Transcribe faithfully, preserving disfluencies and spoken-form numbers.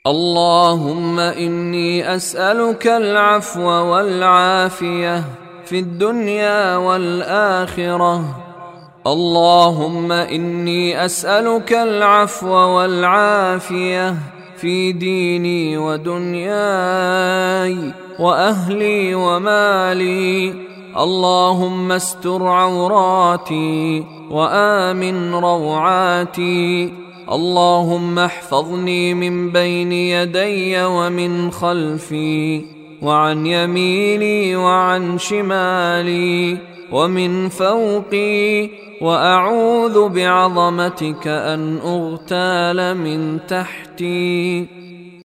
اللهم إني أسألك العفو والعافية في الدنيا والآخرة. اللهم إني أسألك العفو والعافية في ديني ودنياي وأهلي ومالي. اللهم استر عوراتي وآمن روعاتي. اللهم احفظني من بين يدي ومن خلفي وعن يميني وعن شمالي ومن فوقي، وأعوذ بعظمتك أن أغتال من تحتي.